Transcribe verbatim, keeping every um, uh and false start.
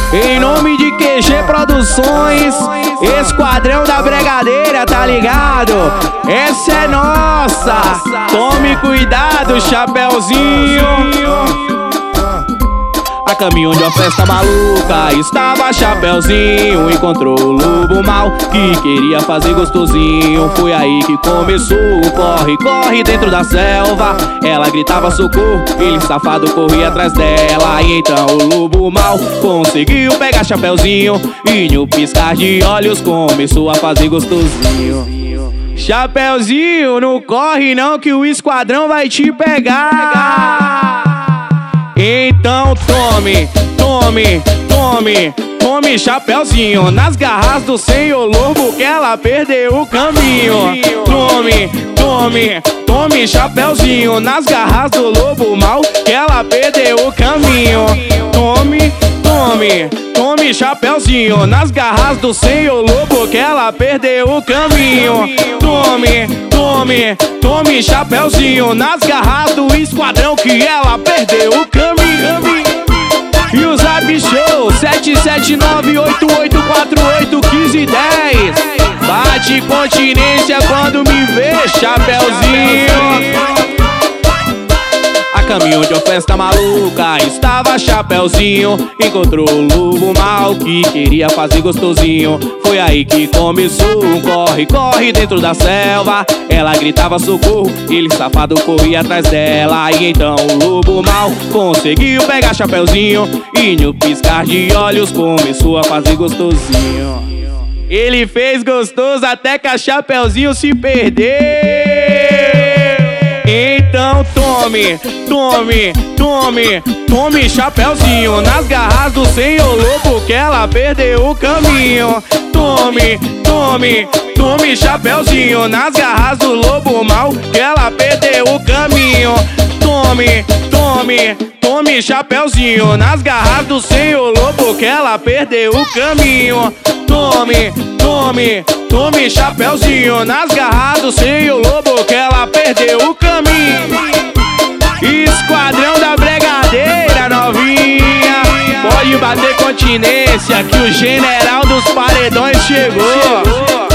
Em nome de Q G Produções, Esquadrão da Bregadeira, tá ligado? Essa é nossa, tome cuidado, Chapeuzinho. A caminho de uma festa maluca estava Chapeuzinho. Encontrou o lobo mal que queria fazer gostosinho. Foi aí que começou o corre, corre dentro da selva. Ela gritava socorro, ele safado corria atrás dela. E então o lobo mal conseguiu pegar Chapeuzinho e no piscar de olhos começou a fazer gostosinho. Chapeuzinho, não corre não que o esquadrão vai te pegar. Então tome, tome, tome, tome Chapeuzinho nas garras do senhor lobo que ela perdeu o caminho. Tome, tome, tome Chapeuzinho nas garras do lobo mal que ela perdeu o caminho. Tome, tome, tome Chapeuzinho nas garras do senhor lobo que ela perdeu o caminho. Tome, tome, tome Chapeuzinho nas garras do esquadrão que ela perdeu o caminho. E o Zap Show sete sete nove oito oito quatro oito um cinco um zero. Bate continência quando me vê, Chapeuzinho. A caminho de uma festa maluca estava Chapeuzinho. Encontrou o lobo mal que queria fazer gostosinho. Foi aí que começou um corre, corre dentro da selva. Ela gritava socorro, ele safado corria atrás dela. E então o lobo mal conseguiu pegar Chapeuzinho e no piscar de olhos começou a fazer gostosinho. Ele fez gostoso até que a Chapeuzinho se perdeu. Então tome, tome, tome, tome Chapeuzinho nas garras do senhor lobo que ela perdeu o caminho. Tome, tome, tome Chapeuzinho nas garras do lobo mal que ela perdeu o caminho. Tome, tome, tome Chapeuzinho nas garras do senhor lobo que ela perdeu o caminho. Tome, tome, tome Chapeuzinho nas garras do senhor lobo que ela perdeu o caminho. Esquadrão da Bregadeira, novinha, pode bater continência que o general dos paredões chegou.